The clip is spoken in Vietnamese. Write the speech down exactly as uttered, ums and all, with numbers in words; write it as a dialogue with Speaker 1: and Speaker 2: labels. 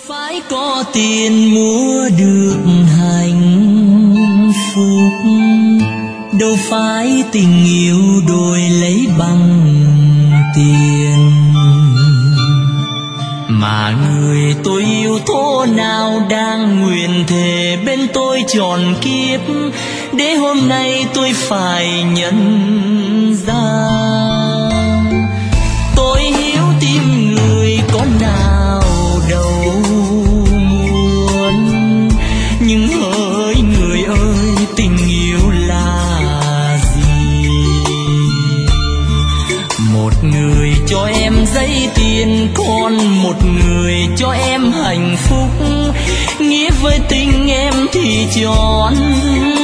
Speaker 1: phải có tiền mua được hạnh phúc, đâu phải tình yêu đổi lấy bằng tiền. Mà người tôi yêu thổ nào đang nguyện thề bên tôi trọn kiếp, để hôm nay tôi phải nhận ra. Tôi hiểu tim người có nào đâu muốn, nhưng hỡi người ơi, tình yêu là gì? Một người cho em giấy tiền, còn một người cho em hạnh phúc, nghĩa với tình em thì trọn